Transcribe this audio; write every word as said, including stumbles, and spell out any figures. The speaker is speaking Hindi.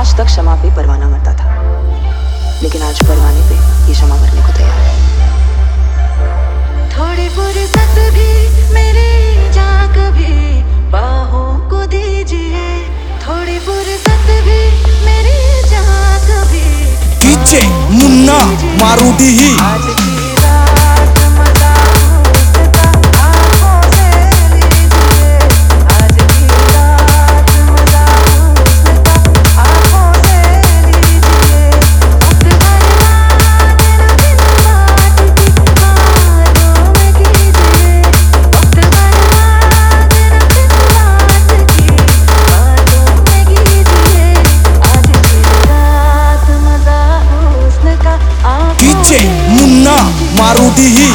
आज तक शमा पे परवाना मरता था, लेकिन आज परवाने पे ये शमा मरने को तैयार है। थोड़ी फुर्सत भी मेरी जान कभी बाहों को दीजिए, थोड़ी फुर्सत भी मेरी जान कभी। डीजे मुन्ना मारूदी ही आज की रात मजा उसका आंखों से लीजिए, आज की रात मजा उसका आंखों से लीजिए। वक्त बर्बाद न बिन बात की बातों में कीजिए, वक्त बर्बाद न बिन बात की बातों में कीजिए। आज की रात मजा हुस्न का आंखों डीजे मुन्ना मारूदी ही